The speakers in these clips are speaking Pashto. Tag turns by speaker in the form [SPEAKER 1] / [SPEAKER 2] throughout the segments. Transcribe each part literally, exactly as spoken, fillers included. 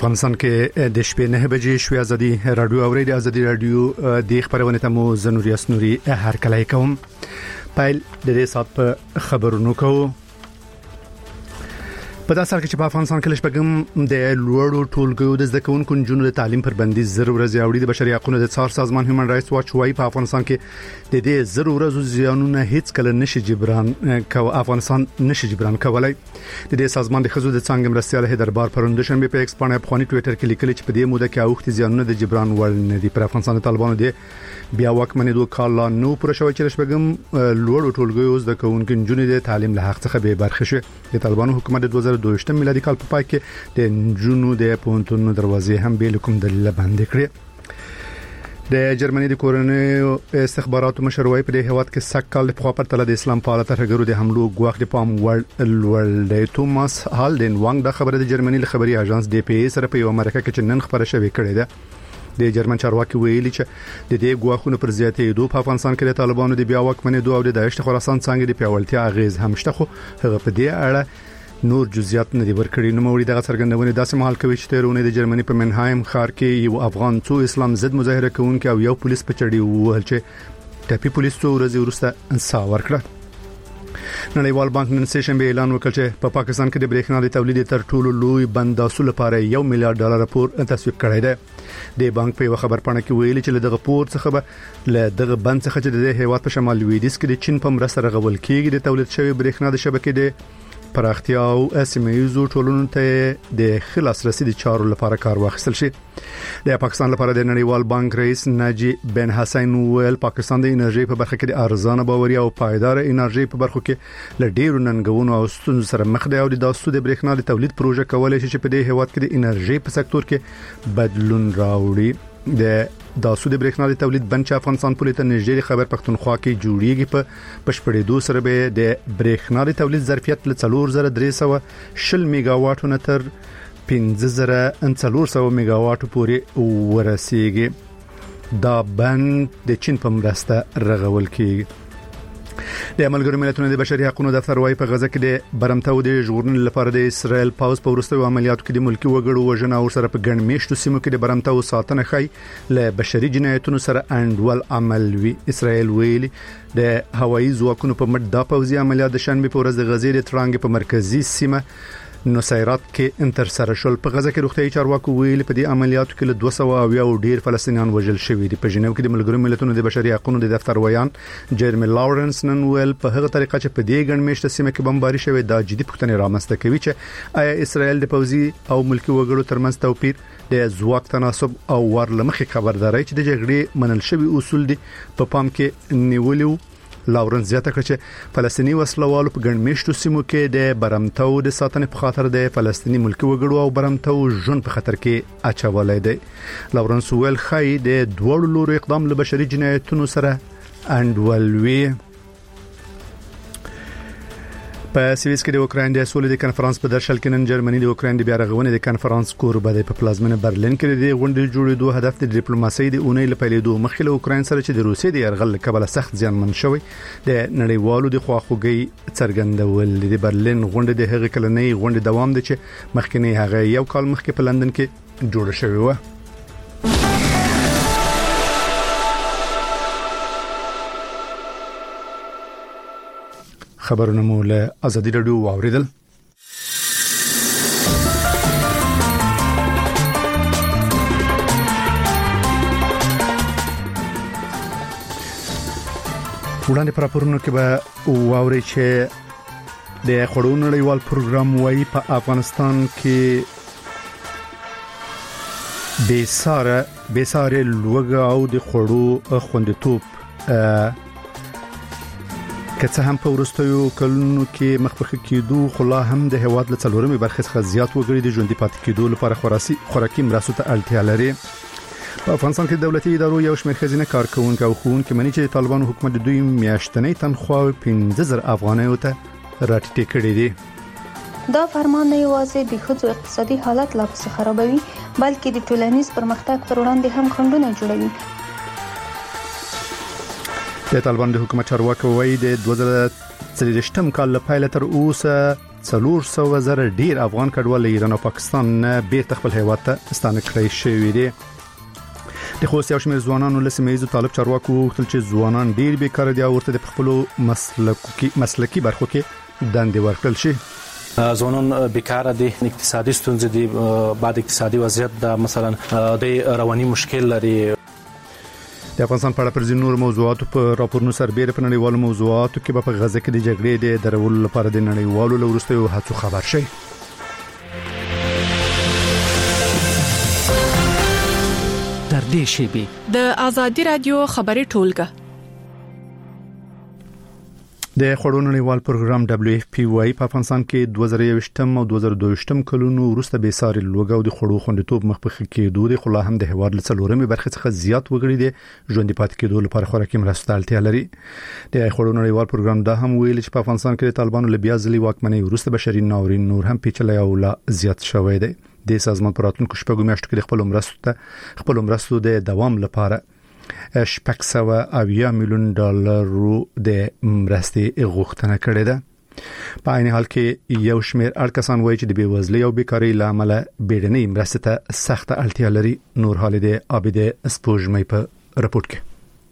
[SPEAKER 1] افغانستان کې د شپې نه بجې شوې ازادي رادیو اوري د ازادي رادیو د خبرونه ته مو زنوري اسنوري هر کله کوم پایل د دې سات په خبرونو کوو په داسې حال کې چې په افغانستان کې لږ د لوړو ټولګیو د زده کوونکو نجونو د تعلیم پر بندیز زر ورځې اوړي د بشري حقوقو د څار سازمان هیومن رائټس واچ وايي په افغانستان کې د دې زر ورځو زیانونه هیڅ کله نشي جبران کو افغانستان نشي جبران کولای د دې سازمان د خزو د څنګه مرستيال هدربار پروند شنبه په ایکس باندې په خوني ټوئیټر کې لیکلي چې په دې موده کې اوختي زیانونه د جبران وړ نه دي پر افغانستان د طالبانو د بیا واکمنې دوه کال نو پر شوی چې لږ لوړو ټولګیو زده کوونکو نجونو د تعلیم له حق څخه به برخه شي د طالبانو حکومت د دوه زره دوه ویشت میلادي کال په پای کې د نجونو د پونتونو دروازې هم به کوم دلیل باندې کړې د جرمني د کورنۍ استخباراتو مشروعي په دې هواد کې سک کال په خاطر تل د اسلام په اړه ترګرو د حملو غوښ د پام ول د توماس هالدن وانګ د خبره د جرمني له خبري اژانس ډي پی ای سره په امریکا کې چې نن خبره شوې کړې ده د جرمن چارواکي ویلي چې د دې غواخونو پر زیاتې دوه په افغانستان کې د طالبانو د بیا واکمنې دوه او د داعش خراسان څنګه د پیاوړتیا اغیز هم شته خو هغه په دې اړه نور جزئیات نه دی ورکړي نو موري دغه څرګندونه داسې مهال کوي چې تیرونه د جرمني په منهایم ښار کې یو افغان څو اسلام ضد مظاهره کوونکي او یو پولیس په چړې وهل چې ټاپي پولیس څو ورځې وروسته انصاف ورکړ نړیوال بانک نن سه اعلان وکړ چې په پا پاکستان کې د برېښنا د تولید تر ټولو لوی بند اصول لپاره یو میلیارډ ډالر پور تصویب کړی دی د بانک په خبر پاڼه کې ویلي چې دغه پور څخه به له دغه بند څخه چې د هیواد په شمال لویدیځ کې د چین په مرسته رغول کېږي د تولید شوی برېښنا د شبکې د پراختیا او اسمیزو ټولونو ته د خلاص رسیدي چارو لپاره کار واخیستل شي د پاکستان لپاره د نړیوال بانک رئیس ناجی بن حسین ویل پاکستان د انرژي په برخه کې د ارزانه باوري او پایدار انرژي په برخه کې ل ډیرو ننګونو او ستونزو سره مخ دی او د داسو د برېښنا د تولید پروژه کولای شي چې په دې هیواد کې د انرژي په سکتور کې بدلون راوړي د داسو د برېښنا د تولید بنچ افغانستان په لټه نږدې خبر پښتونخوا کې جوړیږي په پښپړېدو سره به د برېښنا د تولید ظرفیت له څلور زره درې سوه شل میگاواټونو تر پنځه زره څلور سوه میگاواټو پورې ورسیږي دا بند د چین په مرسته رغول کیږي د ملګرو ملتونو د بشري حقوقو دفتر وايي په غزه کې د برمتو د ژغورنې لپاره د اسرائیل پاوز په وروستیو عملیاتو کې د ملکی وګړو وژنه او سره په ګڼ میشتو سیمو کې د برمتو ساتنه خي له بشري جنایتونو سره انډول عمل وی اسرائیل ویلي د هوایي ځواکونو په مټ د پوځي عملیات د شنبه په ورځ د غزې د ترانګ په مرکزی سیمه نصيرات کې انتر سره شول په غزه کې روغتيایي چارواکو ویل په دې عملیاتو کې له دوه سوه او یو ډیر فلسطینیان وژل شوي دي په جنیو کې د ملګرو ملتونو د بشري حقوقو د دفتر ویان جيرمي لاورنس نن ویل په هغه طریقه چې په دې ګڼ میشته سیمه کې بمباري شوی دا جدي پوښتنه رامنځته کوي چې آیا اسرائیل د پوځي او ملکی وګړو ترمنځ توپیر د ځواک تناسب او ورلمخي خبرداري چې د جګړې منل شوی اصول دي په پام کې نیولیو لاورنس زیاته کړ چې فلسطینی وسلوالو په ګڼ میشتو سیمو کې د برمتو د ساتنې په خاطر د فلسطینی ملکی وګړو او برمتو ژوند په خطر کې اچولای دی لاورنس ویل خای د دوړو لوري اقدام له بشري جنایتونو سره انډولوي په سویس کې د اوکراین د سولې د کانفرنس په درشل کې نن جرمني د اوکراین د بیا رغونې د کانفرنس کوربه د په پلازمینه برلین کې د غونډې جوړېدو هدف د ډیپلوماسي د اونۍ لپاره د مخکله اوکراین سره چې د روسیې د يرغل کبله سخت زیانمن شوی د نړیوالو د خواخوږي څرګندول د برلین غونډې د هغې کلنۍ غونډې دوام دي چې مخکنی هغه یو کال مخکې په لندن کې جوړه شوې و خبرونه مو له ازادي رادیو واوریدل وړاندې پر پرونو کې به واوري چې د خړونو نړیوال پروګرام وايي په افغانستان کې بیساره بیساره لوګه او د خړو خوندیتوب که څه هم په ورستیو کلونو کې مخفخ کېدو خو لا هم د هواد له څلورمې برخې څخه زیات وګړي د ژوندۍ پاتې کېدو لپاره خوراسي خوراکي مرستو ته اړتیا لري په افغانستان کې دولتي ادارو یو شمېر خزینه کارکونکو او ښوونکي مني چې طالبانو حکومت د دوی میاشتنۍ تنخواه پنځه زره افغانیو ته راټیټې کړې دي
[SPEAKER 2] دا فرمان نه یوازې د ښځو اقتصادي حالت لا پسې خرابوي بلکې د ټولنیز پرمختګ پر وړاندې هم خنډونه جوړوي د طالبان د حکومت چارواکي وایي د دوه زره څلوېښتم کال له پیل تر اوسه
[SPEAKER 1] څلور سوه زره ډیر افغان کډوال ایران او پاکستان نه بیرته خپل هیواد ته ستانه کړی شوی دي. د خوست یو شمېر ځوانانو له سیمه ییزو طالب چارواکو وغوښتل چې ځوانان ډیر بیکاره دي او ورته د خپلو مسلکي مسلکي برخو کې دندې ورکړل شي.
[SPEAKER 3] ځوانان بیکاره دي، اقتصادي ستونزې دي، بعد اقتصادي وضعیت د مثلا د رواني مشکل لري.
[SPEAKER 1] د افغانستان په اړه پر ځینو موضوعاتو په راپورونو سربېره په نړیوالو موضوعاتو کې به په غزه کې د جګړې د درولو لپاره د نړیوالو له وروستیو هڅو خبر شي.
[SPEAKER 4] تر دې شیبې
[SPEAKER 5] د آزادي رادیو خبري ټولګه
[SPEAKER 1] د خړو نړیوال پروګرام دبليو اف پی وايي په افغانستان کې دوه زره یوویشتم او دوه زره دوه ویشتم کلونو وروسته به ساري لوګو د خړو خوندیتوب مخ په کېدو د خلا هم د هواد له څلورمې برخه څخه زیات وګړي دي ژوند پات کېدو لپاره خوراکي مرسته اړتیا لري. د خړو نړیوال پروګرام دا هم ویل چې په افغانستان کې د طالبانو له بیا ځلې واکمنۍ وروسته بشري ناورین نور هم پیچلې او لا زیات شوی دی. د سازمان پراتونکو شپږو میاشتو کې خپل مرستو ته خپل مرستو د دوام لپاره شپږ سوه اویا میلیون ډالرو د مرستې غوښتنه کړې ده. په عین حال کې یو شمېر اړکسان وایي چې د بیوزلۍ او بیکاری لامل بیړنۍ مرستې ته سخت اړتیا لري. نور حال د عابد سپوږمۍ په رپورت کې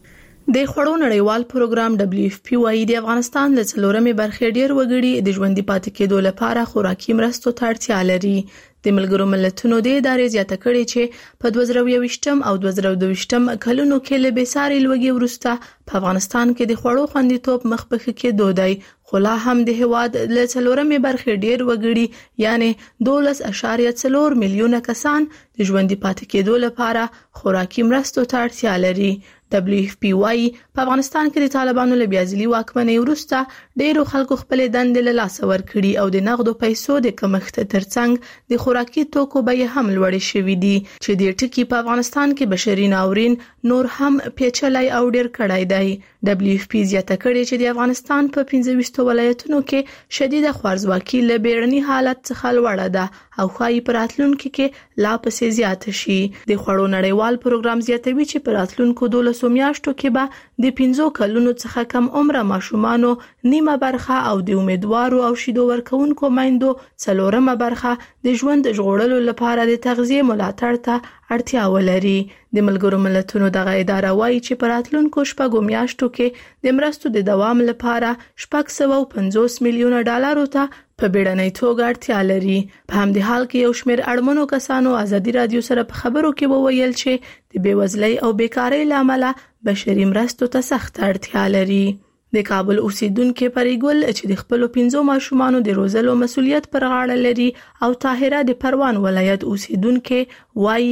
[SPEAKER 6] د خړو نړیوال پروګرام دبليو اف پی وايي د افغانستان له څلورمې برخې ډیر وګړي د ژوند پاتې کېدو لپاره خوراکي مرستو ته اړتیا لري. د ملګرو ملتونو د ادارې زیاته کړې چې په دوه زره یوویشتم او دوه زره دوه ویشتم کلونو کې له بېساري لوږې وروسته په افغانستان کې د خوړو خوندیتوب مخ په ښه کېدو دی، خو لا هم د هیواد له څلورمې برخې ډیر وګړي یعنی دولس اعشاریه څلور میلیونه کسان د ژوند پاتې کېدو لپاره خوراکي مرستو ته اړتیا لري. دبليو اف پی وايي په افغانستان کې د طالبانو له بیا ځلې واکمنۍ وروسته ډیرو خلکو خپل دندې له لاسه ورکړي او د نغدو پیسو د کمښت ترڅنګ د خوراکي توکو بیې هم لوړې شوې دي چې د ټکی په افغانستان کې بشري ناورین نور هم پیچلای او ډیر کړای دی. دبليو اف پی زیاته کړې چې د افغانستان په پنځه ویشت ولایتونو کې شدیده خوارځواکي له بیړني حالت څخه لوړه ده او خای په راتلونکو کې لا پسې زیات شي. د خړو نړیوال پروګرام زیاتوي چې په راتلونکو دولس میاشتو کې به د پنځو کلونو څخه کم عمره ماشومانو نیمه برخه او د امیدوارو او شیدو ورکوونکو میندو څلورمه برخه د ژوند ژغورلو لپاره د تغذیه ملاتړ ته اړتیا ولري. د ملګرو ملتونو دغه اداره وايي چې په راتلونکو شپږو میاشتو کې د مرستو د دوام لپاره شپږ سوه پنځوس میلیونه ډالرو ته په بیړنۍ توګه اړتیا لري. په همدې حال کې یو شمېر اړمنو کسانو آزادي رادیو سره په خبرو کې وویل چې د بیوزلۍ او بیکاری لامل بشري مرستو ته سخت اړتیا لري. د کابل اوسیدونکو پریګل چې د خپل پنځو ماشومانو د روزلو مسولیت پر غاړه لري او طاهره د پروان ولایت اوسیدونکو وایي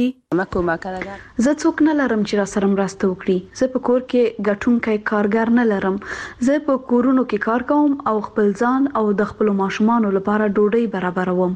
[SPEAKER 7] زه څوک نه لرم چې را سره مرسته وکړي. زه په کور کې ګټونکی کارګر نه لرم. زه په کورونو کې کار کوم او خپل ځان او د خپل ماشومانو لپاره ډوډۍ برابروم.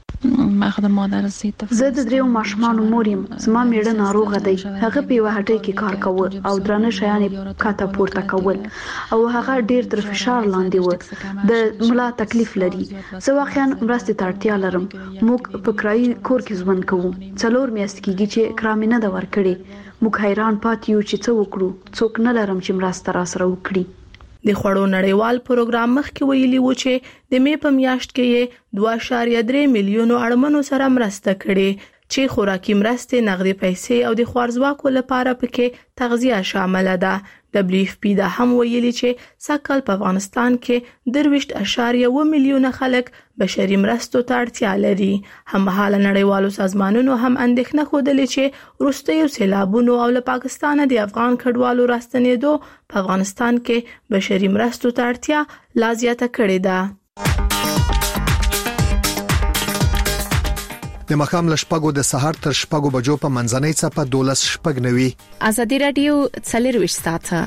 [SPEAKER 7] زه د دریو ماشومانو مور یم. زما میړه ناروغه دی. هغه په یوه هټۍ کې کار کوي او درانه شیان کاته پورته کول او هغه ډیر تر فشار لاندې و. د ملا تکلیف لري. زه واقعا مرستې ته اړتیا لرم. موږ په کرایي کور کې ژوند کوو. څلور میاشتې کېږي چې کرا مې نه ده ورکړې. موږ حیران پاتې یو چې څه وکړو. څوک نه لرم چې مرسته را سره وکړي.
[SPEAKER 6] د خړو نړیوال پروګرام مخکې ویلي و چې د مې په میاشت کې دوه اعشاریه درې میلیونو اړمنو سره مرسته کړې چې خوراکي مرستې، نغدي پیسې او د خوارځواکو لپاره پکې تغذیه شامل ده. دبليو اف پی دا هم ویلي چې سږکال په افغانستان کې درویشت اعشاریه اووه میلیونه خلک بشري مرستو ته اړتیا لري. هممهاله نړیوالو سازمانونو هم اندېښنه ښودلې چې وروستیو سیلابونو او له پاکستانه د افغان کډوالو راستنېدو په افغانستان کې بشري مرستو ته اړتیا لا زیاته کړې ده.
[SPEAKER 8] د مخام لشپګو د سحر تر شپګو بجو په منځنۍ څپه دولس شپګ نوي.
[SPEAKER 5] آزادي رادیو څلور ساعته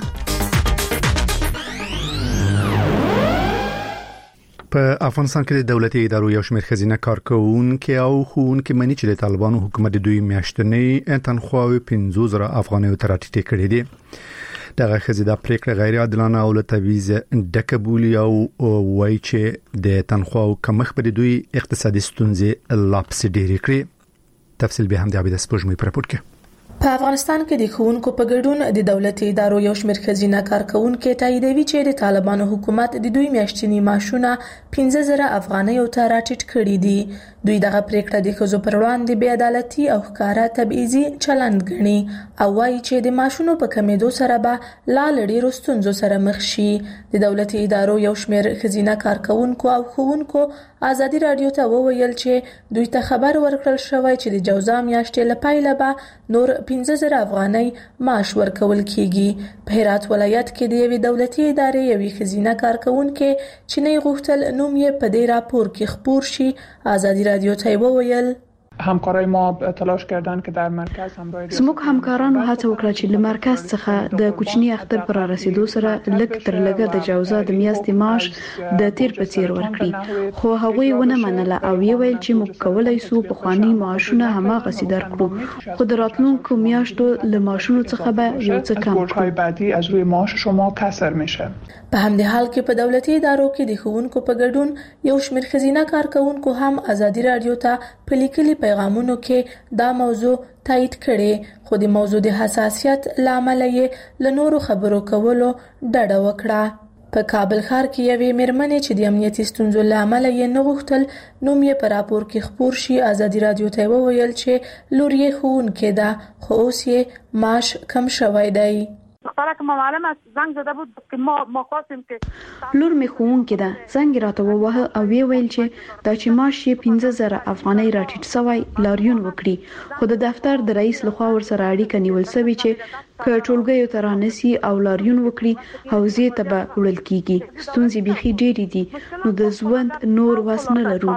[SPEAKER 1] په افغانستان کې د دولتي ادارو یو شمېر خزینه کارکونکو او ښوونکي مني چې د طالبانو حکومت د دوی میاشتنۍ تنخواوي پنځه زره افغانۍ ته راټیټې کړې دي. دغه خزیده پریکړه غیر عادلانه او له تبعیض ډکه بولي او وایي چې د تنخواو کمښت پر دوی اقتصادي ستونزې لا پسې ډېرې کړې. تفصیل به هم د عابد سپوږمۍ په راپور کې.
[SPEAKER 6] په افغانستان کې د ښوونکو په ګډون د دولتي ادارو یو شمېر ښځینه کارکونکو تاییدوي چې د طالبانو حکومت د دوی میاشتنی معاشونه پنځه زره افغانۍ ته راټیټ کړي دي. دوی دغه پریکړه د ښځو پر وړاندې بې عدالتي او ښکارا تبعیضي چلند ګڼي او وایي چې د معاشونو په کمیدو سره به لا له ډېرو ستونزو سره مخ شي. د دولتي ادارو یو شمېر ښځینه کارکونکو او ښوونکو ازادي رادیو ته وویل چې دوی ته خبر ورکړل شوی چې د جوزا میاشتې له پیله به نور پنځه زره افغانۍ معاش ورکول کیږي. په هرات ولایت کې د یوې دولتي ادارې یوې ښځینه کارکونکو چې نه غوښتل نوم یې په دې راپور کې خپور شي ازادي رادیو ته وویل
[SPEAKER 9] همکارای ما تلاش کردن که در مرکز همراه
[SPEAKER 7] زموږ همکارانو هڅه وکړه چې له مرکز څخه د کوچني اختر پر رسیدو سره لږ تر لږه د جوزا د میاشتې معاش د تیر په څیر ورکړي، خو هغوی ونه منله او ویل چې موږ کولای سو په خواني معاشونه هماغه سي درکړو، خو د راتلونکو میاشتو له معاشونو څخه به یو څه کم
[SPEAKER 9] کړو. بعدی از روی معاش شما کسر میشه.
[SPEAKER 6] په همدې حال کې په دولتي ادارو کې د ښوونکو په ګډون یو شمېر ښځینه کارکونکو هم ازادي رادیو ته په لیکلي پیغامونو کې دا موضوع تایید کړي، خو د موضوع د حساسیت لامل یې له نورو خبرو کولو ډډه وکړه. په کابل ښار کې یوې مېرمنې چې د امنیتي ستونزو لامل یې نه غوښتل نوم یې په راپور کې خپور شي ازادي رادیو ته وویل چې لور یې ښوونکې ده خو اوس یې معاش کم شوی دی.
[SPEAKER 7] لور می ښوونکې ده، زنګ راته ووهه او وی ویل چې دا چې معاش یې پنځه زره افغانۍ راټیټ شوی لاریون وکړي، خو د دفتر د رئیس لخوا ورسره اړیکه نیول شوې چې که ټولګیو ته رانسي او لاریون وکړي حوزې ته به وړل کیږي. ستونزې بیخي ډېرې دي نو د ژوند نور وس نه لرو.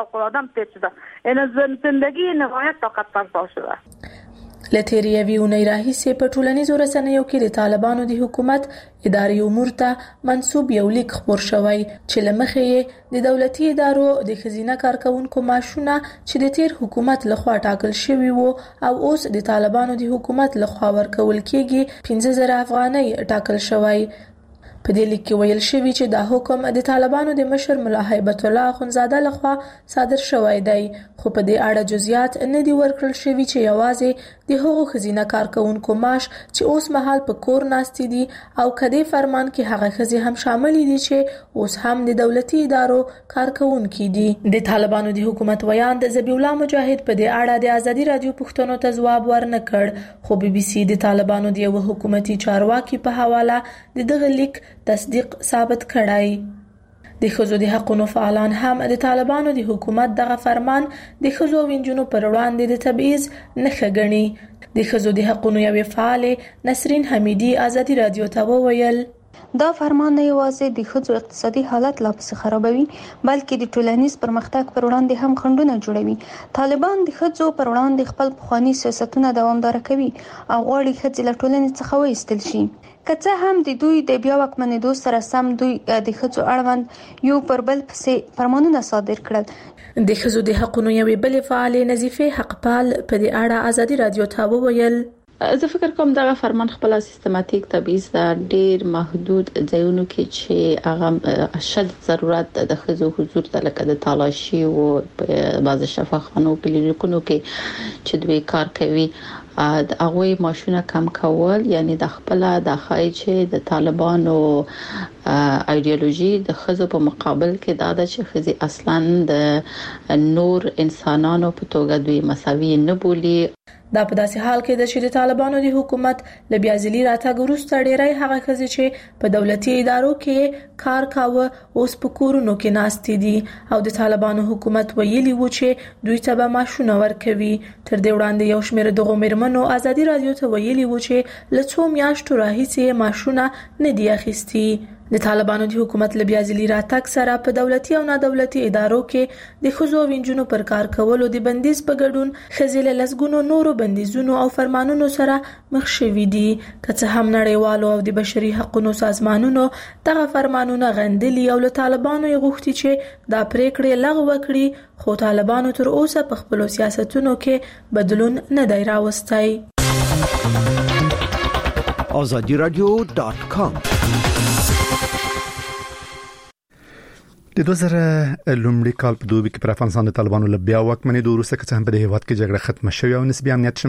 [SPEAKER 6] لتیری یوې اونۍ راهیسې په ټولنیزو رسنیو کې د طالبانو د حکومت اداري امور ته منسوب یو لیک خپور شوی چې له مخې یې د دولتي ادارو د ښځینه کارکونکو معاشونه چې د تیر حکومت لخوا ټاکل شوي وو او اوس د طالبانو د حکومت لخوا ورکول کېږي پنځه زره افغانۍ ټاکل شوی. په دې لیک کې ویل شوی چې دا حکم د طالبانو د مشر ملا هیبت الله اخونزاده لخوا صادر شوی دی، خو په دې اړه جزئیات نه دي ورکړل شوي چې یوازې د هغو ښځینه کارکونکو معاش چې اوس مهال په کور ناستې دي او کدی فرمان کې هغه ښځې هم شامل دي چې اوس هم د دولتي ادارو کارکونکي دي. د طالبانو د حکومت ویاند ذبیح الله مجاهد په دې اړه د ازادي رادیو پوښتنو ته ځواب ورنه کړ، خو بي بي سي د طالبانو د یو حکومتي چارواکي په حواله د دغه لیک تصدیق ثابت کړای. د ښځو د حقوقو فعالان هم د طالبانو د حکومت دغه فرمان د ښځو او نجونو پر وړاندې د تبعیض نښه ګڼي. د ښځو د حقوقو یوې فعاله نسرین حمیدی ازادي رادیو ته وویل
[SPEAKER 2] دا فرمان نه یوازې د ښځو اقتصادي حالت لا پسې خرابوي بلکې د ټولنیز پرمختګ پر وړاندې هم خنډونه جوړوي. طالبان د ښځو پر وړاندې خپل پخواني سیاستونه دوامدار کوي او غواړي ښځې له ټولنې څخه وایستل شي. که څه هم د دوی د بیا واکمنېدو سره سم دوی د ښځو اړوند یو پر بل پسې فرمانونه صادر کړل.
[SPEAKER 6] د ښځو د حقوقو یوې بلې فعالې نظیفه حقپال په دې اړه ازادي رادیو ته وویل
[SPEAKER 10] زه فکر کوم دغه فرمان خپل سیستماتیک تبعیض د ډیر محدود ځایونو کې چې هغه شد ضرورت د ښځو حضور ته لکه د تالاشي او بعض شفاخانو کلینیکونو کې چې دوی کار کوي د هغوی معاشونه کم کول، یعنی د خپل د خای چې د طالبانو ایدئولوژي د ښځو په مقابل کې دا د چې ښځې اصلا د نور انسانانو په توګه دوی مساوي نه بولي.
[SPEAKER 6] دا په داسې حال کې د چې د طالبانو د حکومت ل بیا ځلي راتګ وروسته ډېری هغه ښځې چې په دولتي ادارو کې کار کاوه اوس په کورونو کې ناستې دي او د طالبانو حکومت ویلي و چې دوی ته به معاشونه ورکوي. تر دې وړاندې یو شمېر دغو مېرمنو ازادي رادیو ته ویلي و چې له څو میاشتو راهیسې معاشونه نه دي اخیستي. د طالبانو د حکومت ل بیا ځلي راتګ سره په دولتي او نه دولتي ادارو کې د ښځو او نجونو پر کار کولو د بندیز په ګډون ښځې له لسګونو نورو بندیزونو او فرمانونو سره مخ شوې دي. که څه هم نړیوالو او د بشري حقوقو سازمانونو دغه فرمانونه غندلي او له طالبانو یې غوښتي چې دا پریکړې لغوه کړي، خو طالبانو تر اوسه په خپل سیاستونو کې بدلون نه دی راوستی.
[SPEAKER 11] azadi radio dot com
[SPEAKER 1] د دوه زره لومړي کال په دوبي کې پر افغانستان د طالبانو له بیا واکمنۍ د وروسته که څه هم په دې هیواد کې جګړه ختمه شوې او نسبي امنیت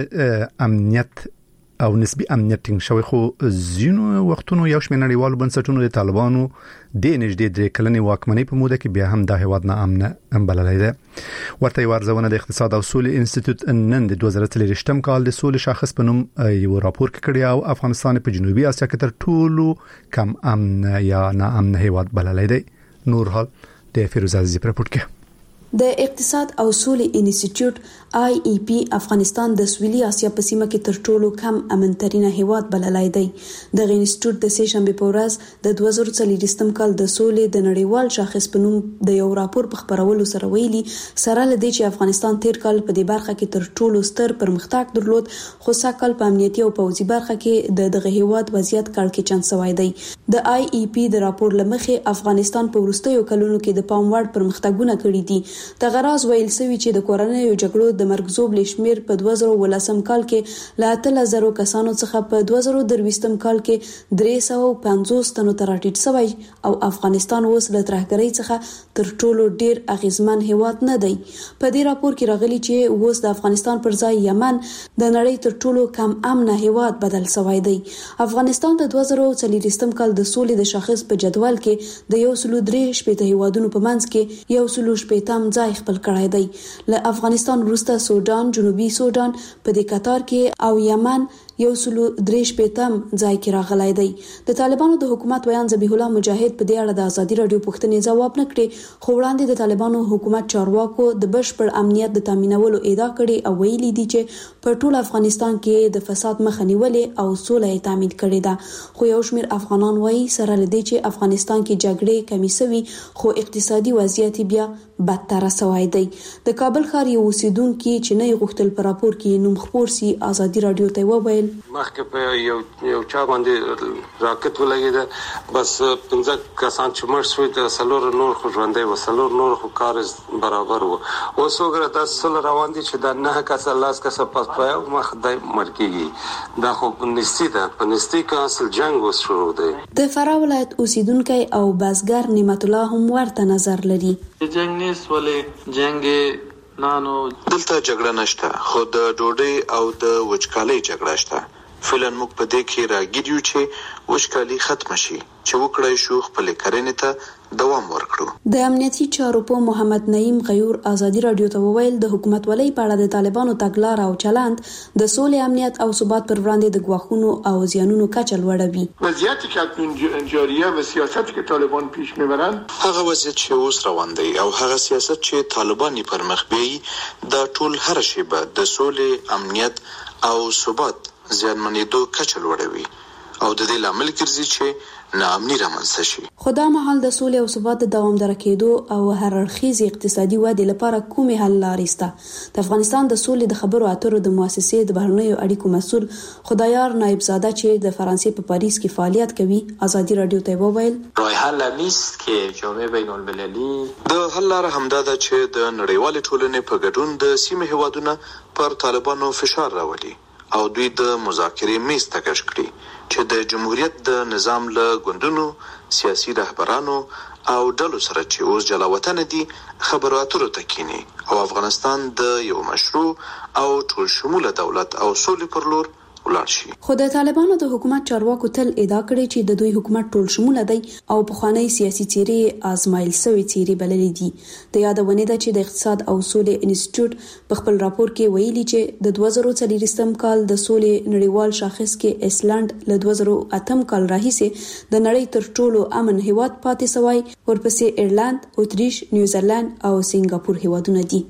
[SPEAKER 1] شم امنیت او نسبی امنیت ټینګ شوی خو زینو وختونو یو شمېر نړیوالو بنسټونو د طالبانو د نږدې درې کلنې واکمنۍ په موده کې بیا هم د هیواد نه امن بللی دی. ورته یو ارزونه د اقتصاد او سولې انسټیټیوټ نن د دوه زره څلوېښتم کال د سولې شاخص په نوم یو راپور کړی او افغانستان په جنوبي اسیا کې تر ټولو کم امن یا نه امن هیواد بللی دی. نور حال د فیروز عزیزی پر راپور کې
[SPEAKER 11] د اقتصاد او سولې انسټیټیوټ آی ای پی افغانستان د سویلي اسیا په سیمه کې تر ټولو کم امنترینه هیواد بللای دی. د انسټیټیوټ د سه شنبه په ورځ د دوه زره څلوېښتم کال د سولې د نړیوال شاخص په نوم د یو راپور په خبرولو سره ویلي سره لدی چې افغانستان تیر کال په دې برخه کې تر ټولو ستر پرمختګ درلود خو ساکل په امنیتي او پوځي برخه کې د دغه هیواد وضعیت کړکېچن شوی دی. د آی ای پی د راپور لمخې افغانستان په وروستیو کلونو کې د پام وړ پرمختګونه کړي دي. د غراز ویل سوي چې د کورنۍ جګړو د مرګزوب لشمیر په دوه زره ولسم کال کې لا اتلس زره کسانو څخه په دوه زره درویشتم کال کې درې سوه پنځوس تنو ته راټیټ شوی او افغانستان اوس له ترهګرۍ څخه تر ټولو ډیر اغیزمن هیواد نه دی. په دې راپور کې راغلي چې اوس د افغانستان پر ځای یمن د نړۍ تر ټولو کم امن هیواد بدل شوی دی. افغانستان د دوه زره څلوېښتم کال د سولې د شاخص په جدول کې د یو سل درې شپېته هیوادونو په منځ کې یو سل شپېتم ځای خپل کړی دی. له افغانستان وروسته سودان، جنوبي سودان په دې قطار کې او یمن یو سل درې شپېتم ځای کې راغلی دی. د طالبانو د حکومت ویان ذبیح الله مجاهد په دې اړه د ازادي رادیو پوښتنې ځواب نه کړي خو وړاندې د طالبانو حکومت چارواکو د بشپړ امنیت د تامینولو ادعا کړې او ویلي دي چې په ټول افغانستان کې د فساد مخه نیولې او سوله یې تامین کړې ده. خو یو شمېر افغانان وایي سره لدی چې افغانستان کې جګړې کمی شوي خو اقتصادي وضعیت بیا بدتر شوی دی. د کابل ښار یو اوسیدونکو چې نه غوښتل په راپور کې نوم خپور سي ازادي رادیو ته وویل
[SPEAKER 12] مخکې په یو یو چا باندې راکټ ولګېده بس پنځه کسان چې مړ شوي د څلور نور خو ژوندي وو څلور نور خو کار برابر وو. اوس وګوره دا څه روان دي چې دا نه کسه لاس کسه پس پای مخ د مړ کېږي دا خو نستی ده په نستی کې اصل جنگ اوس شروع دی.
[SPEAKER 11] د فراه ولایت اوسیدونکو او بازګر نعمت الله هم ورته نظر لري.
[SPEAKER 13] جنگ نس ولې جنگ نانو
[SPEAKER 14] دلته جګړه نشته خو د ډوډۍ او د وچکالۍ جګړه شته. فلن موږ په دې کې راګیدو چې وچکالي ختم شي چې وکړای شو خپل کرنې ته دوام ورکړو.
[SPEAKER 11] د امنیتي چارو په محمد نعیم غیور ازادي رادیو ته وویل د حکومت ولې په اړه د طالبانو تګلار او چلند د سولې امنیت او ثبات پر وړاندې د غواخونو او زیانونو کچه لوړوي.
[SPEAKER 15] وضعیت که جاریه و سیاست که طالبان پیش میبرند
[SPEAKER 14] هغه وضعیت چې اوس روان دی او هغه سیاست چې طالبان پر مخ بیایي دا ټول هر شی به د سولې امنیت او ثبات زیانمنېدو کچه لوړوي او د دې لامل ګرځي چې ناامني رامنځته شي.
[SPEAKER 11] خو دا مهال د سولې او ثبات د دوامداره کېدو او هر اړخیزې اقتصادي ودې لپاره کومې حل لارې شته؟ د افغانستان د سولې د خبرو اترو د مؤسسې د بهرنیو اړیکو مسؤل خدایار نایب زاده چې د فرانسې په پاریس کې فعالیت کوي ازادي رادیو ته وویل
[SPEAKER 13] راه حل نیست که جامعه بین المللی
[SPEAKER 14] د حل لاره همدا ده چې د نړیوال ټولنې په ګډون د سیمې هیوادونو پر طالبانو فشار راولي او دوی د مذاکرې میز ته کش کړي چې د جمهوریت د نظام له ګوندونو سیاسي رهبرانو او ډلو سره چې اوس جلا وطن دي خبرو اترو ته کینی او افغانستان د یو مشروع او ټول شموله دولت او سولې پر لور ولاړ شي.
[SPEAKER 11] خو د طالبانو د حکومت چارواکو تل ادعا کړې چې د دوی حکومت ټول شموله دی او پخوانی سیاسي چیرې آزمایل شوی چیرې بللې دي. د یادونه ده چې د اقتصاد او سولې انسټیټیوټ په خپل راپور کې ویلي چې د دوه زره څلوېښتم کال د سولې نړیوال شاخص کې ایسلند له دوه زره اتم کال راهیسې د نړۍ تر ټولو امن هیواد پاتې شوی ورپسې ایرلند، اتریش، نیوزیلند او سنگاپور هیوادونه دي.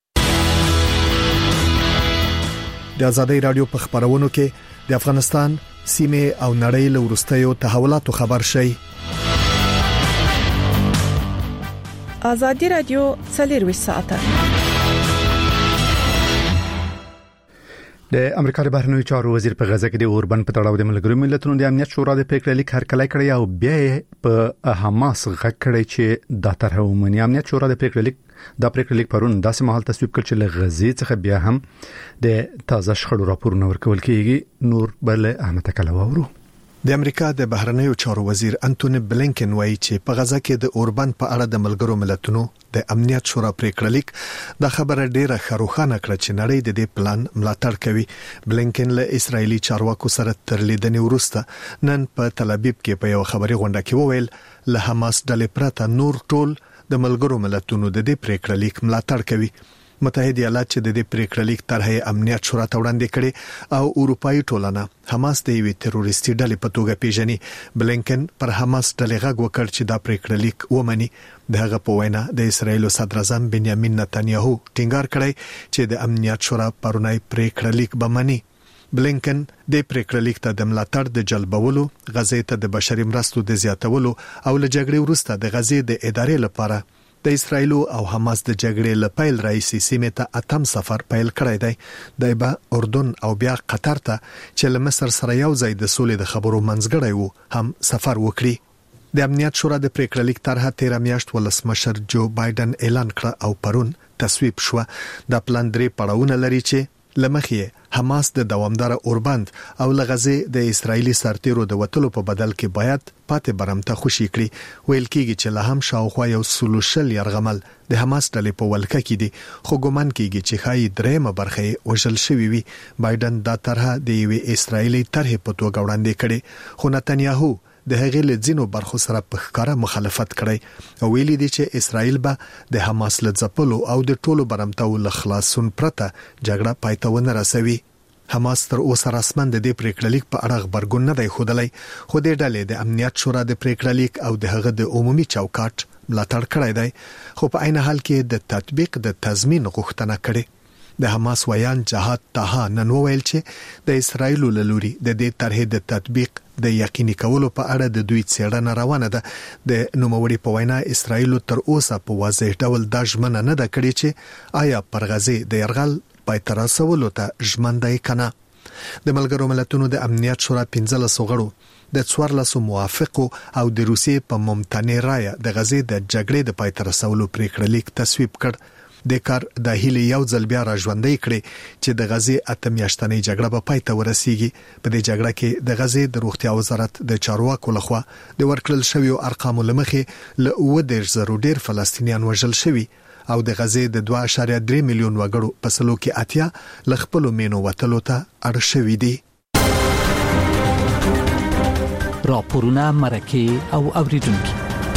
[SPEAKER 8] د ازادي رادیو په خبرونو کې د افغانستان سیمه او نړۍ له ورستیو تحولاتو خبر شي.
[SPEAKER 5] ازادي رادیو څلور ساعته
[SPEAKER 1] د امریکا د بهرنیو چارو وزیر په غزه کې د اوربن په تړاو د ملګرو ملتونو د امنیت شورا د پریکړې لیک هرکلی کړی او بیا په حماس غږ کړی چې د طرح عمومي امنیت شورا د پریکړې لیک د پریکړې لیک پرون داسې مهال تصویب کړ چې له غزې څخه بیا هم د تازه شخړو راپورونه ورکول کیږي. نور بل احمد کلو اورو
[SPEAKER 8] د امریکا د بهرنیو چارو وزیر انټونی بلینکن وایي چې په غزا کې د اوربند په اړه د ملګرو ملتونو د امنیت شورا پریکړه لیک د خبره ډیره خروخانه کړه چې نړۍ د دې پلان ملاتړ کوي. بلینکن له اسرایلی چارواکو سره تر لیدنې وروسته نن په تل ابیب کې په یو خبري غونډه کې وویل له حماس ډلې پرته نور ټول د ملګرو ملتونو د دې پریکړه لیک ملاتړ کوي. متحده ایالات چې د دې پریکړه لیک طرحه امنیت شورا ته وړاندې کړي او اروپאי ټولنه حماس د یوې تروریستي ډلې په توګه پیژني. بلینکن پر حماس ډلې غږ وکړ چې دا پریکړه لیک ومني. دغه په وینا د اسرایل صدر اعظم بنیامین نتنیاهو ټینګار کړی چې د امنیت شورا پرونی پریکړه لیک بمني. بلینکن د پریکړه لیک ته د ملاتړ د جلبولو، غزې ته د بشري مرستو د زیاتولو او له جګړې وروسته د غزې د ادارې لپاره د اسرایل او حماس د جګړې له پیل راځي سیمه ته اتم سفر پیل کړی دی. د به اردن او بیا قطر ته چې له مصر سره یو ځای د سولې د خبرو منځګړی وو هم سفر وکړي. د امنیت شورا د پریکړه لیک طرحه تیر میاشت ولسمشر جو بایدن اعلان کړ او پرون تصویب شو. د پلان درې پړاوونه لري چې لمخې حماس د دوامدار اوربند او لغزه د اسرایلی سرتیرو د وټلو په بدل کې باید پاتې برمته خوشي کړي. ویل کېږي چې له هم شاوخوا یو سلوشل يرغمل د حماس ډلې په ولکه کې دي، خو ګومان کېږي چې خای درېمه برخه وژل شوی وي. بایدن دا طرحه د یوې اسرایلی طرحه په توګه وړاندې کړي، خو نتنیاهو د هغې له ځینو برخو سره په ښکاره مخالفت کړی او ویلي دي چې اسرایل به د حماس له ځپلو او د ټولو برمتو له خلاصون پرته جګړه پای ته ونه رسوي. حماس تر اوسه رسمن د دې پریکړه لیک په اړه خبرګون نه دی ښودلی، خو د ډلې د امنیت شورا د پریکړه لیک او د هغه د عمومي چوکاټ ملاتړ کړی دی، خو په عین حال کې د تطبیق د تضمین غوښتنه کړې. د حماس ویان جهاد طه نن وویل چې د اسرایل له لوري د دې طرحې د تطبیق د یقیني کولو په اړه د دوی څېړنه روانه ده. د نوموړي په وینا اسرایل تر اوسه په واضح ډول د ژمنه نه ده کړې چې آیا پر غزې د يرغل پای تر رسولو ته ژمنه کنه. د ملګرو ملتونو د امنیت شورا پنځلس غړو د څوارلس موافقو او د روسیې په ممتنع رایه د غزې د جګړې د پای تر رسولو پریکړه لیک تصویب کړ. د کار د هیله یو ځل بیا راژوندۍ کړي چې د غزې اتم میاشتنۍ جګړه په پای ته ورسیږي. په دې جګړه کې د غزې د روغتیا وزارت د چارواکو لخوا د ورکړل شویو ارقامو لمخې له اوه دېرش زرو ډیر فلسطینیان وژل شوي او د غزې د دوه اعشاریه درې میلیون وګړو په سلو کې اتیا له خپلو مینو وتلو ته اړ شوي دي.
[SPEAKER 4] راپورونه مرکه او اوریدونکو.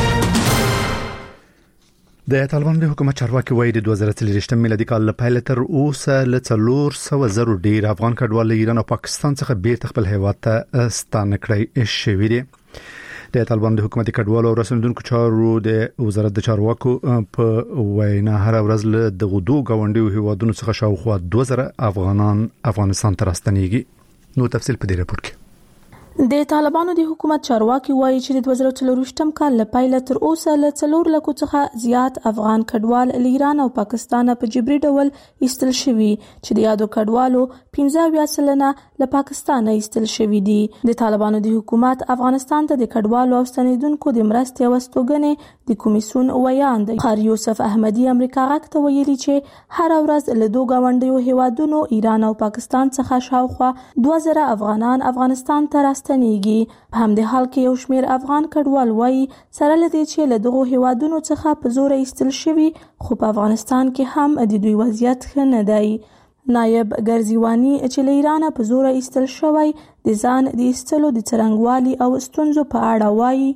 [SPEAKER 1] د طالبان د حکومت چارواکي وایي د دوه زره څلوېښت میلادي کال له پیل تر اوسه له څلور سوه زرو ډیر افغان کډوال له ایران او پاکستان څخه بیرته خپل هیواد ته ستانه کړی شوي دي. د طالبان د حکومت کډوالو او رسندونکو چارو د وزارت د چارواکو په وینا هر ورځ له دغه دوه غونډیو هیوادونو څخه شاوخوا دوه زره افغانان افغانستان ته راستنیږي. نو تفصیل په دې راپور کې.
[SPEAKER 6] د طالبانو د حکومت چارواکي وایي چې د دوه زره څلوېښتم کال له پیل تر اوسه له څلور لکو څخه زیات افغان کډوال له ایران او پاکستان په جبري ډول ایستل شوي چې د یادو کډوالو پنځه اویا سلنه له پاکستان ایستل شوي دي. د طالبانو د حکومت افغانستان ته د کډوالو او ستنیدونکو د مرستې او استوګنې د کمیسیون ویان دی. خار یوسف احمدی امریکا غږ ته ویلي چې هر ورځ له دوه غونډیو هیوادونو ایران او پاکستان څخه شاوخوا دوه زره افغانان افغانستان ته راستنیږي. په همدې حال کې یو شمېر افغان کډوال وایي سره له دې چې له دغو هیوادونو څخه په زور ایستل شوي خو په افغانستان کې هم د دوی وضعیت ښه نه دی. نایب ګرزیوانی چې له ایران په زور ایستل شوی د ځان د ایستلو د څرنګوالي او ستونزو په اړه وایي.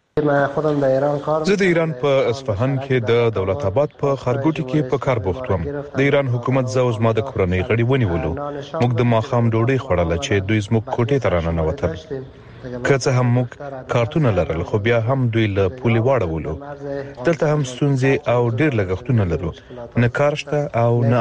[SPEAKER 16] زه د ایران په اصفهان کې د دولت آباد په خارګوټي کې په کار بوخت وم. د ایران حکومت زه او زما د کورنۍ غړي ونیولو. موږ د ماښام ډوډۍ خوړله چې دوی زموږ کوټې ته راننوتل. که څه هم موږ کارتونه لرل خو بیا هم دوی له پولې واړولو. دلته هم ستونزې او ډېر لګښتونه لرو، نه کار شته او نه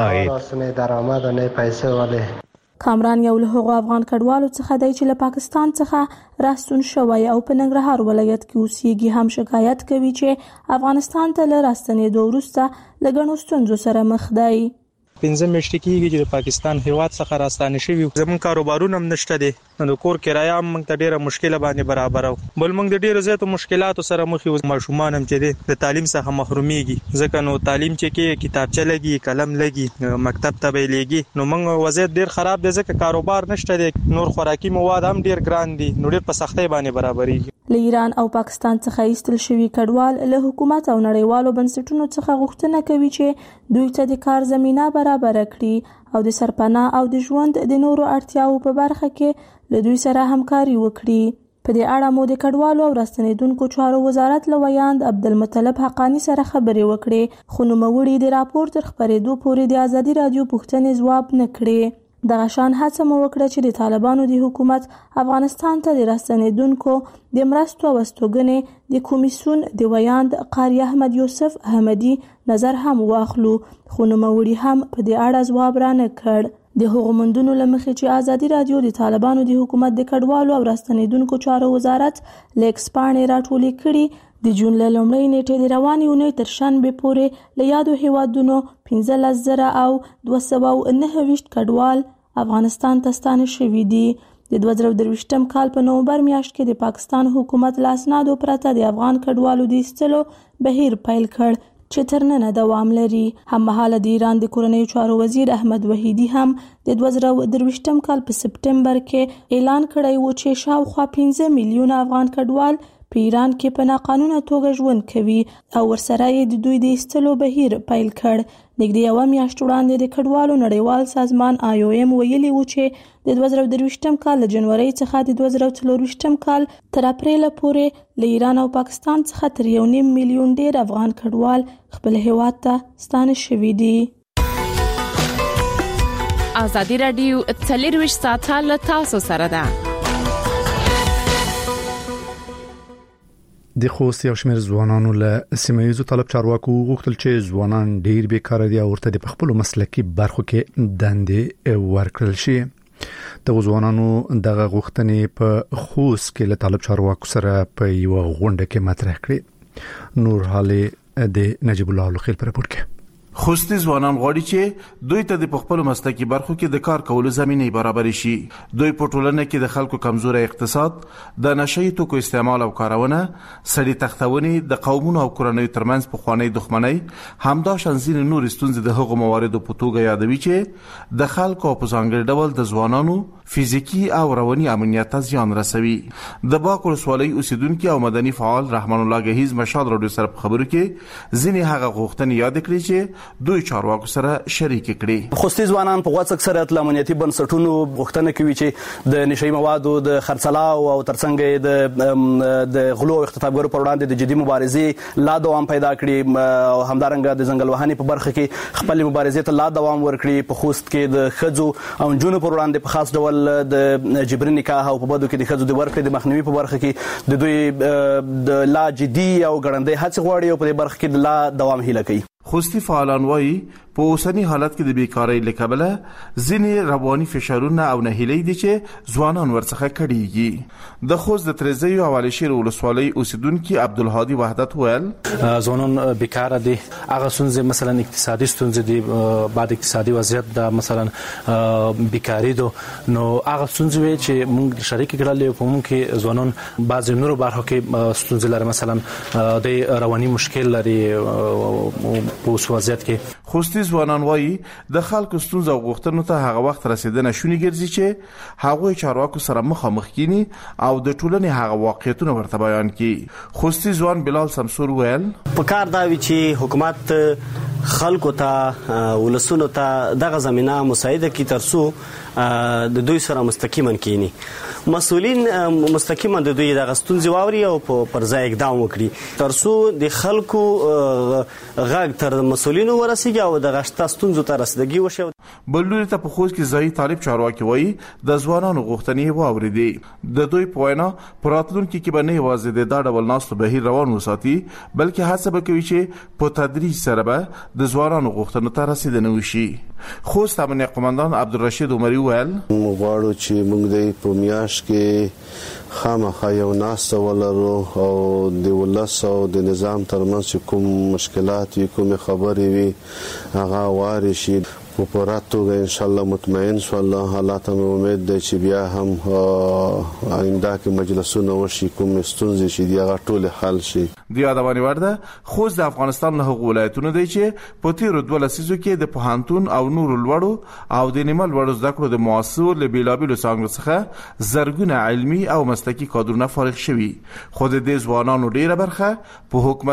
[SPEAKER 16] عاید.
[SPEAKER 6] کامران یو له هغو افغان کډوالو څخه دی چې له پاکستان څخه راستون شوی او په ننګرهار ولایت کې اوسېږي. هم شکایت کوي چې افغانستان ته له راستنېدو وروسته له ګڼو ستونزو سره مخ دی.
[SPEAKER 17] پنځه میاشتې کېږي چې د پاکستان هیواد څخه راستانه شوی زموږ کاروبارونه هم نشته دي نو کور کرایه هم موږ ته ډیره مشکله باندې برابر او بل موږ د ډیرو زیاتو مشکلاتو سره مخ یو ماشومان هم چې د تعلیم څخه محروميږي ځکه نو تعلیم چې کې کتابچه لګي قلم لګي مکتب ته به لګي نو موږ وضعیت ډیر خراب دی ځکه کاروبار نشته دي نور خوراکي مواد هم ډیر ګران دي نو ډیر په سختۍ باندې برابرېږي
[SPEAKER 6] له ایران او پاکستان څخه ایستل شوی کډوال له حکومت او نړیوالو بنسټونو څخه غوښتنه کوي چې دوی ته د کار زمينه برابر کړي او د سرپناه او د ژوند د نورو اړتیاو په برخه کې له دوی سره همکاري وکړي په دې اړه مو د کډوالو او راستنیدونکو چارو وزارت لویاند عبدالمطلب حقانی سره خبرې وکړې خو نوموړي د راپور تر خبرېدو پورې د ازادي رادیو پوښتنې ځواب نه کړې دغه شان هڅه مو وکړه چې د طالبانو د حکومت افغانستان ته د راستنیدونکو د مرستو او استوګنې د کمیسیون د ویاند قاری احمد یوسف احمدی نظر هم واخلو خو نوموړي هم په دې اړه ځواب را نه کړ د هغو موندونو لمخې چې ازادي رادیو د طالبانو د حکومت د کډوالو او راستنیدونکو چارو وزارت لیکس پاڼې راټولې کړي د جون له لومړۍ نیټې د روانې اونۍ تر شنبې پورې له یادو هیوادونو پنځلس زره او دوه سوه او نهه ویشت کډوال افغانستان ته ستانه شوي دي د دوه زره درویشتم کال په نومبر میاشت کې د پاکستان حکومت له اسنادو پرته د افغان کډوالو د ایستلو بهیر پیل کړ چې تر ننه دوام لري هممهاله د ایران د کورنیو چارو وزیر احمد وحیدی هم د دوه زره درویشتم کال په سپټمبر کې اعلان کړی و چې شاوخوا پنځه میلیونه افغان کډوال په ایران کې په ناقانونه توګه ژوند کوي او ورسره یې د دوی د ایستلو بهیر پیل کړ نږدې یوه میاشت وړاندې د کډوالو نړیوال سازمان آی او ایم ویلي و چې د دوه زره درویشتم کال له جنورۍ څخه د دوه زره څلرویشتم کال تر اپریل پورې له ایران او پاکستان څخه تر یو نیم میلیون ډیر افغان کډوال خپل هیواد ته ستانه شوي دي
[SPEAKER 18] ازادي رادیو څلرویشت ساعته له تاسو سره ده
[SPEAKER 1] د خوست یو شمېر ځوانانو له سیمایي طلب چارواکو غوښتل چې ځوانان ډیر بیکاره دي او ورته د خپل مسلکي برخو کې دندې ورکړل شي د ځوانانو دغه غوښتنې په خوست کې له طلب چارواکو سره په یو غونډه کې مطرح کړې نور حالې د نجیب الله لخیل پر راپور کې
[SPEAKER 19] خوستي ځوانان غواړي چې دوی ته د خپل مسلکي برخو کې د کار کولو زمينه برابر شي دوی په ټولنه کې د خلکو کمزوري اقتصاد د نشئی توکو استعمال او کارونه سړي تختونې د قومونو او کورنۍ ترمنځ په خوانی دښمنۍ همدا شانزین نور ستونزې د هغو مواردو په توګه یادوي چې د خلکو په ځانګړي ډول د ځوانانو فزیکی او رواني امنیت ته زیان رسوي د باکو سوالي اوسیدونکو او مدني فعال رحمان الله گهیز مشال رادیو سره په خبرو کې ځینې هغه غوښتنې یاد کړې چې دوی چارواکو سره شریک کړي
[SPEAKER 20] خوستي ځوانان په غوڅ اکثریت لامنیتي بنسټونو غوښتنه کوي چې د نشئی موادو د خرڅلاو او ترڅنګ د د غلو او اختطافګرو پر وړاندې د جدي مبارزې لا دوام پیدا کړي او همدارنګه د ځنګل وهنې په برخه کې خپل مبارزې ته لا دوام ورکړي په خوست کې د خځو او جنونو پر وړاندې په خاص ډول د جبري نکاح او په بدو کې د خځو د ورکړې د مخنیوي په برخه کې د دوی د لا جدي او ګړندۍ هڅې غواړي او په دې برخه کې د لا دوام هیله کوي
[SPEAKER 19] خوستي فعالان وایي په اوسنی حالت کې د بیکاری لکبله ځینې رواني فشارونه او نهیلې دي چې ځوانان ورڅخه کړيږي د خوست د ترزیو حواله شیر ولسوالۍ اوسیدونکو عبدالهادي وحدت ویل
[SPEAKER 3] ځوانان بیکاره دي هغه څنګه مثلا اقتصادي ستونزې دي بعد اقتصادي وضعیت د مثلا بیکاری دو نو هغه څنګه چې موږ شریک کړل په موږ کې ځوانان بعض نورو برخو کې ستونزې لري مثلا د رواني مشکل لري په وضعیت کې
[SPEAKER 19] خوستي ځوانان وایي د خلکو ستونزې او غوښتنو ته هغه وخت رسیدنه شونې ګرځي چې هغه چارواکو سره مخامخ کینی او د ټولنې هغه واقعیتونه ورته بیان کړي خوستي ځوان بلال سمسور ویل
[SPEAKER 21] په کار دا وی چې حکومت خلکو ته ولسونو ته دغه زمينه مساعده کی ترسو د دوی سره مستقیما کینی مسؤلین مستقیما د دوی دغه ستونزې واوري او پر ځای اقدام وکړي ترسو د خلکو غږ تر مسؤلینو ورسیږي او د غشته ستونزو ته رسیدګي وشي
[SPEAKER 19] بللوري ته په خوست کې ځای طالب چارواکي وایي د ځوانانو غوښتنې واوریدي د دوی په وینا پراتلونکو کې به نه یوازې د دا ډول ناستو بهیر روان وساتي بلکې هڅه وکوي چې په تدریج سره به د ځوانانو غوښتنو ته رسیدنه وشي خوست امنیت قومندان عبدالرشید عمری ویل
[SPEAKER 22] موږ چې موږ د پرومیاش کې خامخا یو ناسته ولرو او د ولس او د نظام ترمنځ کوم مشکلات وي کوم خبرې وي هغه واري شي په پوره توګه ان شاء الله مطمئن شو. الله الله ته امید ده چې بیا هم آینده کې مجلسونه وشي، کوم ستونزې چې دی هغه ټول حل شي.
[SPEAKER 19] د یادونې وړ ده خوست د افغانستان له هغو ولایتونو دی چې په تیرو دوه لسیزو کې د پوهنتون او نورو لوړو او د نیمه لوړو زده کړو د مؤسسو له بیلابیلو څانګو څخه زرګونه علمي او مسلکي کادرونه فارغ شوي، خو د دې ځوانانو ډیره برخه په حکومت